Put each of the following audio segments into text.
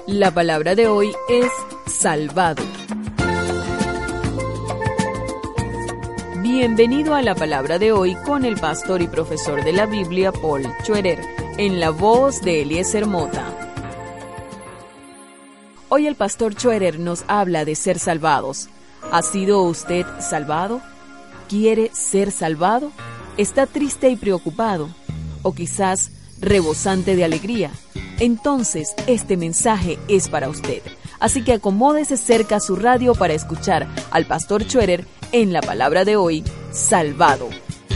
La palabra de hoy es salvado. Bienvenido a la palabra de hoy con el pastor y profesor de la Biblia, Paul Schroeder, en la voz de Eliezer Mota. Hoy el pastor Schroeder nos habla de ser salvados. ¿Ha sido usted salvado? ¿Quiere ser salvado? ¿Está triste y preocupado? ¿O quizás rebosante de alegría? Entonces, este mensaje es para usted. Así que acomódese cerca a su radio para escuchar al pastor Schroeder en la palabra de hoy, salvado.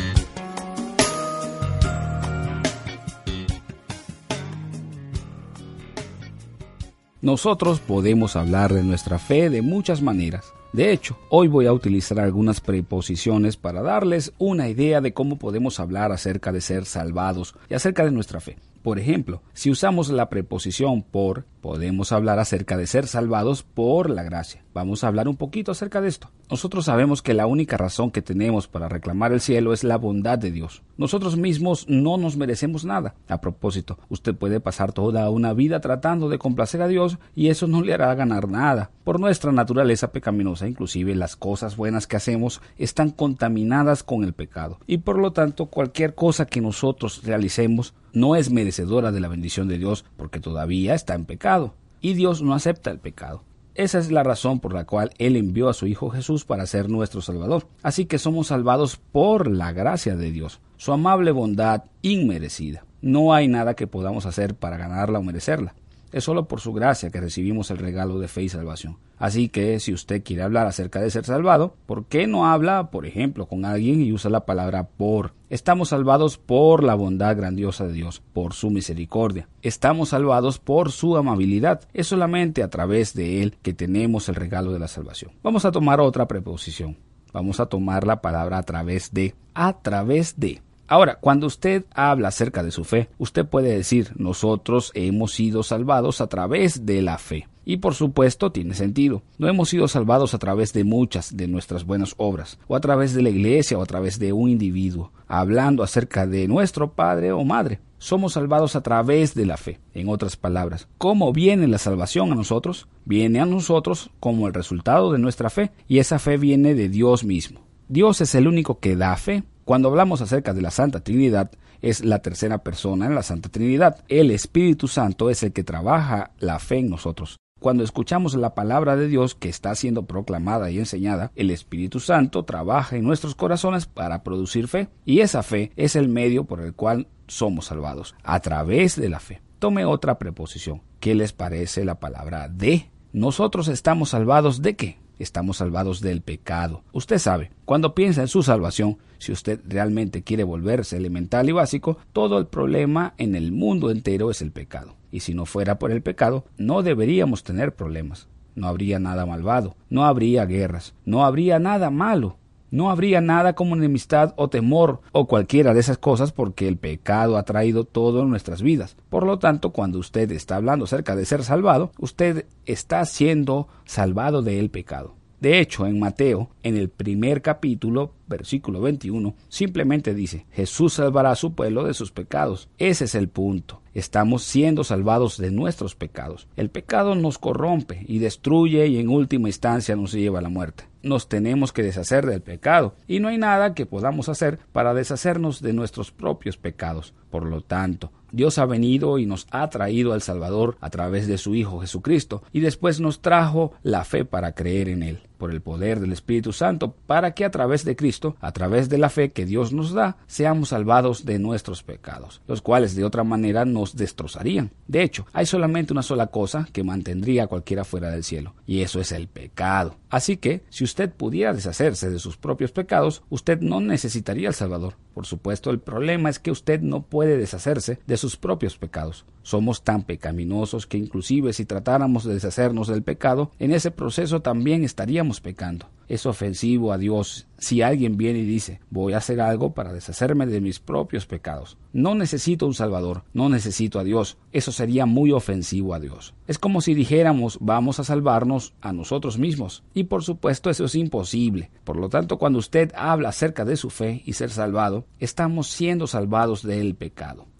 Nosotros podemos hablar de nuestra fe de muchas maneras. De hecho, hoy voy a utilizar algunas preposiciones para darles una idea de cómo podemos hablar acerca de ser salvados y acerca de nuestra fe. Por ejemplo, si usamos la preposición por, podemos hablar acerca de ser salvados por la gracia. Vamos a hablar un poquito acerca de esto. Nosotros sabemos que la única razón que tenemos para reclamar el cielo es la bondad de Dios. Nosotros mismos no nos merecemos nada. A propósito, usted puede pasar toda una vida tratando de complacer a Dios y eso no le hará ganar nada. Por nuestra naturaleza pecaminosa, inclusive las cosas buenas que hacemos están contaminadas con el pecado. Y por lo tanto, cualquier cosa que nosotros realicemos no es merecedora de la bendición de Dios porque todavía está en pecado. Y Dios no acepta el pecado. Esa es la razón por la cual Él envió a su Hijo Jesús para ser nuestro Salvador. Así que somos salvados por la gracia de Dios, su amable bondad inmerecida. No hay nada que podamos hacer para ganarla o merecerla. Es solo por su gracia que recibimos el regalo de fe y salvación. Así que si usted quiere hablar acerca de ser salvado, ¿por qué no habla, por ejemplo, con alguien y usa la palabra por? Estamos salvados por la bondad grandiosa de Dios, por su misericordia. Estamos salvados por su amabilidad. Es solamente a través de Él que tenemos el regalo de la salvación. Vamos a tomar otra preposición. Vamos a tomar la palabra a través de. A través de. Ahora, cuando usted habla acerca de su fe, usted puede decir, nosotros hemos sido salvados a través de la fe. Y por supuesto tiene sentido. No hemos sido salvados a través de muchas de nuestras buenas obras, o a través de la iglesia, o a través de un individuo, hablando acerca de nuestro padre o madre. Somos salvados a través de la fe. En otras palabras, ¿cómo viene la salvación a nosotros? Viene a nosotros como el resultado de nuestra fe, y esa fe viene de Dios mismo. Dios es el único que da fe. Cuando hablamos acerca de la Santa Trinidad, es la tercera persona en la Santa Trinidad. El Espíritu Santo es el que trabaja la fe en nosotros. Cuando escuchamos la palabra de Dios que está siendo proclamada y enseñada, el Espíritu Santo trabaja en nuestros corazones para producir fe. Y esa fe es el medio por el cual somos salvados, a través de la fe. Tome otra preposición. ¿Qué les parece la palabra de? Nosotros estamos salvados ¿de qué? Estamos salvados del pecado. Usted sabe, cuando piensa en su salvación, si usted realmente quiere volverse elemental y básico, todo el problema en el mundo entero es el pecado. Y si no fuera por el pecado, no deberíamos tener problemas. No habría nada malvado, no habría guerras, no habría nada malo. No habría nada como enemistad o temor o cualquiera de esas cosas porque el pecado ha traído todo en nuestras vidas. Por lo tanto, cuando usted está hablando acerca de ser salvado, usted está siendo salvado del pecado. De hecho, en Mateo, en el primer capítulo, versículo 21, simplemente dice, Jesús salvará a su pueblo de sus pecados. Ese es el punto. Estamos siendo salvados de nuestros pecados. El pecado nos corrompe y destruye y en última instancia nos lleva a la muerte. Nos tenemos que deshacer del pecado y no hay nada que podamos hacer para deshacernos de nuestros propios pecados. Por lo tanto, Dios ha venido y nos ha traído al Salvador a través de su Hijo Jesucristo y después nos trajo la fe para creer en Él, por el poder del Espíritu Santo, para que a través de Cristo, a través de la fe que Dios nos da, seamos salvados de nuestros pecados, los cuales de otra manera nos destrozarían. De hecho, hay solamente una sola cosa que mantendría a cualquiera fuera del cielo, y eso es el pecado. Así que, si usted pudiera deshacerse de sus propios pecados, usted no necesitaría al Salvador. Por supuesto, el problema es que usted no puede deshacerse de sus propios pecados. Somos tan pecaminosos que inclusive si tratáramos de deshacernos del pecado, en ese proceso también estaríamos pecando. Es ofensivo a Dios si alguien viene y dice, voy a hacer algo para deshacerme de mis propios pecados. No necesito un Salvador, no necesito a Dios. Eso sería muy ofensivo a Dios. Es como si dijéramos, vamos a salvarnos a nosotros mismos. Y por supuesto eso es imposible. Por lo tanto, cuando usted habla acerca de su fe y ser salvado, estamos siendo salvados del pecado.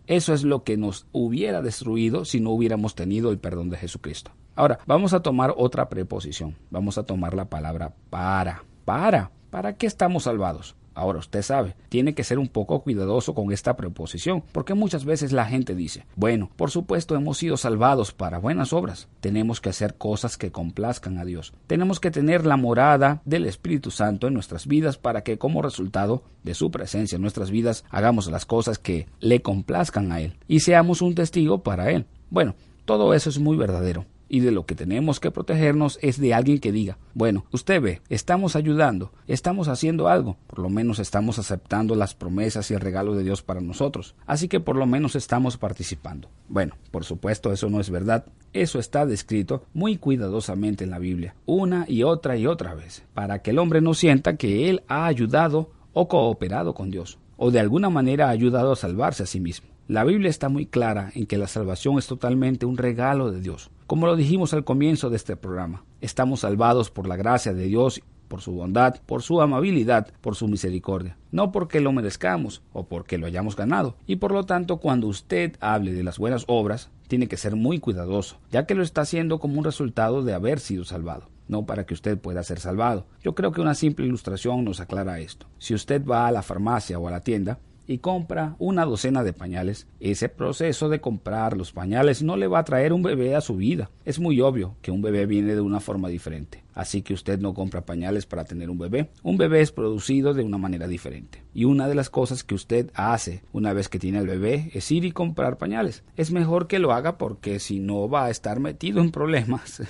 Eso es lo que nos hubiera destruido si no hubiéramos tenido el perdón de Jesucristo. Ahora, vamos a tomar otra preposición. Vamos a tomar la palabra para. ¿Para qué estamos salvados? Ahora usted sabe, tiene que ser un poco cuidadoso con esta preposición, porque muchas veces la gente dice, bueno, por supuesto hemos sido salvados para buenas obras. Tenemos que hacer cosas que complazcan a Dios. Tenemos que tener la morada del Espíritu Santo en nuestras vidas para que como resultado de su presencia en nuestras vidas hagamos las cosas que le complazcan a Él y seamos un testigo para Él. Bueno, todo eso es muy verdadero. Y de lo que tenemos que protegernos es de alguien que diga, bueno, usted ve, estamos ayudando, estamos haciendo algo, por lo menos estamos aceptando las promesas y el regalo de Dios para nosotros, así que por lo menos estamos participando. Bueno, por supuesto eso no es verdad, eso está descrito muy cuidadosamente en la Biblia, una y otra vez, para que el hombre no sienta que él ha ayudado o cooperado con Dios, o de alguna manera ha ayudado a salvarse a sí mismo. La Biblia está muy clara en que la salvación es totalmente un regalo de Dios. Como lo dijimos al comienzo de este programa, estamos salvados por la gracia de Dios, por su bondad, por su amabilidad, por su misericordia, no porque lo merezcamos o porque lo hayamos ganado. Y por lo tanto, cuando usted hable de las buenas obras, tiene que ser muy cuidadoso, ya que lo está haciendo como un resultado de haber sido salvado, no para que usted pueda ser salvado. Yo creo que una simple ilustración nos aclara esto. Si usted va a la farmacia o a la tienda y compra una docena de pañales, ese proceso de comprar los pañales no le va a traer un bebé a su vida. Es muy obvio que un bebé viene de una forma diferente. Así que usted no compra pañales para tener un bebé. Un bebé es producido de una manera diferente. Y una de las cosas que usted hace una vez que tiene el bebé es ir y comprar pañales. Es mejor que lo haga porque si no va a estar metido en problemas.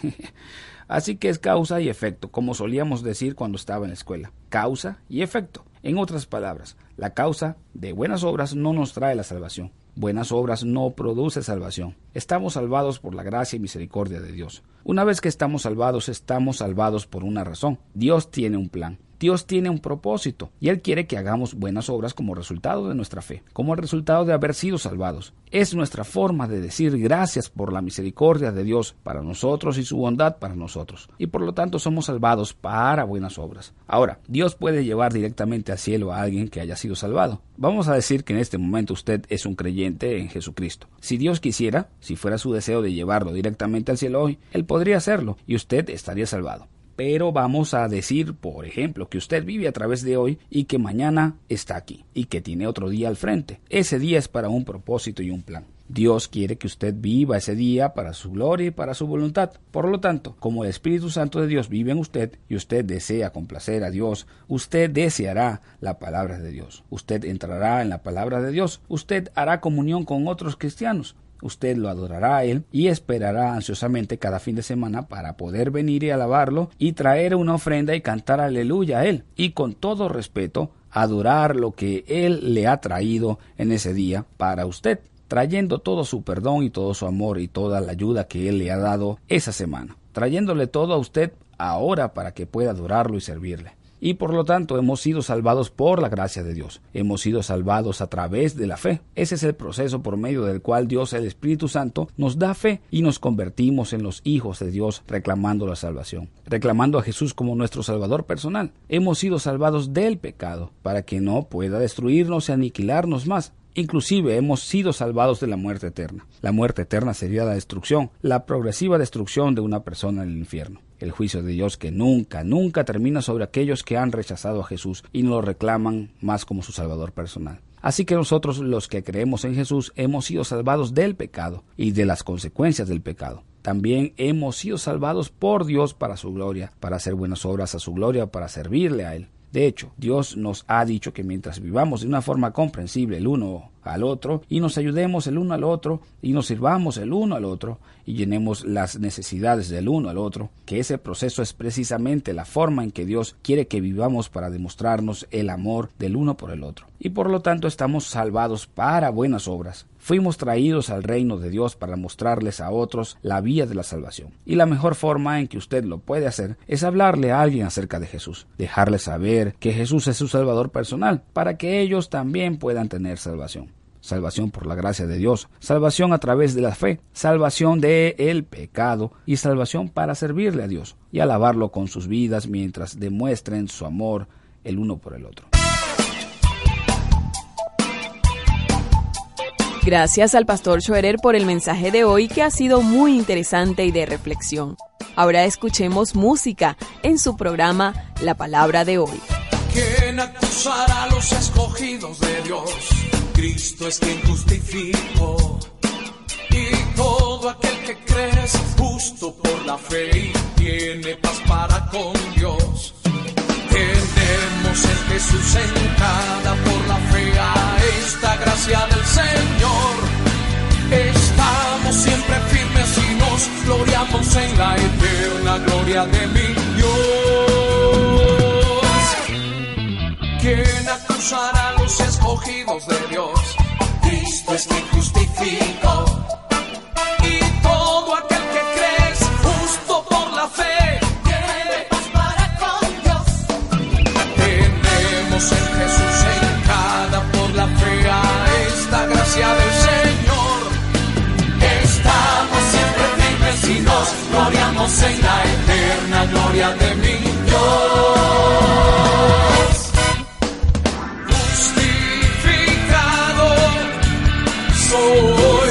Así que es causa y efecto, como solíamos decir cuando estaba en la escuela. Causa y efecto. En otras palabras, la causa de buenas obras no nos trae la salvación. Buenas obras no produce salvación. Estamos salvados por la gracia y misericordia de Dios. Una vez que estamos salvados por una razón. Dios tiene un plan. Dios tiene un propósito y Él quiere que hagamos buenas obras como resultado de nuestra fe, como el resultado de haber sido salvados. Es nuestra forma de decir gracias por la misericordia de Dios para nosotros y su bondad para nosotros. Y por lo tanto somos salvados para buenas obras. Ahora, Dios puede llevar directamente al cielo a alguien que haya sido salvado. Vamos a decir que en este momento usted es un creyente en Jesucristo. Si Dios quisiera, si fuera su deseo de llevarlo directamente al cielo hoy, Él podría hacerlo y usted estaría salvado. Pero vamos a decir, por ejemplo, que usted vive a través de hoy y que mañana está aquí y que tiene otro día al frente. Ese día es para un propósito y un plan. Dios quiere que usted viva ese día para su gloria y para su voluntad. Por lo tanto, como el Espíritu Santo de Dios vive en usted y usted desea complacer a Dios, usted deseará la palabra de Dios. Usted entrará en la palabra de Dios. Usted hará comunión con otros cristianos. Usted lo adorará a Él y esperará ansiosamente cada fin de semana para poder venir y alabarlo y traer una ofrenda y cantar aleluya a Él y con todo respeto adorar lo que Él le ha traído en ese día para usted, trayendo todo su perdón y todo su amor y toda la ayuda que Él le ha dado esa semana, trayéndole todo a usted ahora para que pueda adorarlo y servirle. Y por lo tanto hemos sido salvados por la gracia de Dios. Hemos sido salvados a través de la fe. Ese es el proceso por medio del cual Dios, el Espíritu Santo, nos da fe y nos convertimos en los hijos de Dios reclamando la salvación, reclamando a Jesús como nuestro Salvador personal. Hemos sido salvados del pecado para que no pueda destruirnos y aniquilarnos más. Inclusive hemos sido salvados de la muerte eterna. La muerte eterna sería la destrucción, la progresiva destrucción de una persona en el infierno. El juicio de Dios que nunca termina sobre aquellos que han rechazado a Jesús y no lo reclaman más como su Salvador personal. Así que nosotros los que creemos en Jesús hemos sido salvados del pecado y de las consecuencias del pecado. También hemos sido salvados por Dios para su gloria, para hacer buenas obras a su gloria, para servirle a Él. De hecho, Dios nos ha dicho que mientras vivamos de una forma comprensible el uno al otro y nos ayudemos el uno al otro y nos sirvamos el uno al otro y llenemos las necesidades del uno al otro, que ese proceso es precisamente la forma en que Dios quiere que vivamos para demostrarnos el amor del uno por el otro. Y por lo tanto estamos salvados para buenas obras. Fuimos traídos al reino de Dios para mostrarles a otros la vía de la salvación. Y la mejor forma en que usted lo puede hacer es hablarle a alguien acerca de Jesús, dejarle saber que Jesús es su Salvador personal, para que ellos también puedan tener salvación. Salvación por la gracia de Dios, salvación a través de la fe, salvación del pecado y salvación para servirle a Dios y alabarlo con sus vidas mientras demuestren su amor el uno por el otro. Gracias al pastor Schroeder por el mensaje de hoy, que ha sido muy interesante y de reflexión. Ahora escuchemos música en su programa La Palabra de Hoy. ¿Quién acusará a los escogidos de Dios? Cristo es quien justificó. Y todo aquel que cree es justo por la fe y tiene paz para con Dios. Tenemos en Jesús entrada por la fe a esta gracia del Señor. Estamos siempre firmes y nos gloriamos en la eterna gloria de mi Dios. ¿Quién acusará a los escogidos de Dios? Cristo es quien justificó. Y todo aquel que cree es justo por la fe. En Jesús entrada por la fe a esta gracia del Señor. Estamos siempre firmes y nos gloriamos en la eterna gloria de mi Dios. Justificado soy.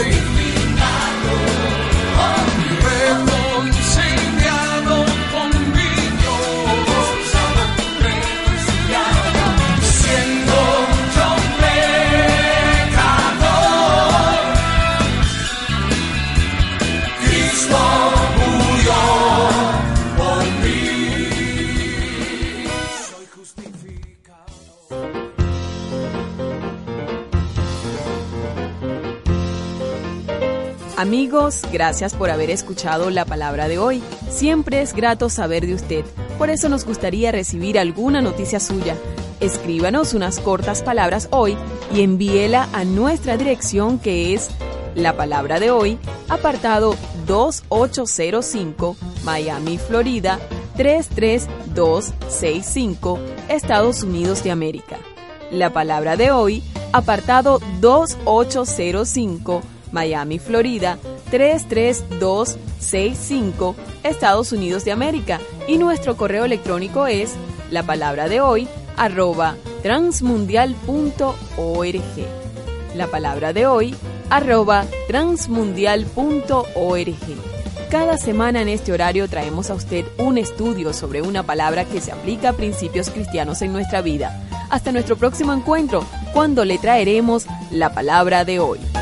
Amigos, gracias por haber escuchado la palabra de hoy. Siempre es grato saber de usted. Por eso nos gustaría recibir alguna noticia suya. Escríbanos unas cortas palabras hoy y envíela a nuestra dirección, que es La Palabra de Hoy, apartado 2805, Miami, Florida 33265, Estados Unidos de América. La Palabra de Hoy, apartado 2805, Miami, Florida 33265, Estados Unidos de América. Y nuestro correo electrónico es lapalabradehoy@transmundial.org. lapalabradehoy@transmundial.org. Cada semana en este horario traemos a usted un estudio sobre una palabra que se aplica a principios cristianos en nuestra vida. Hasta nuestro próximo encuentro, cuando le traeremos la palabra de hoy.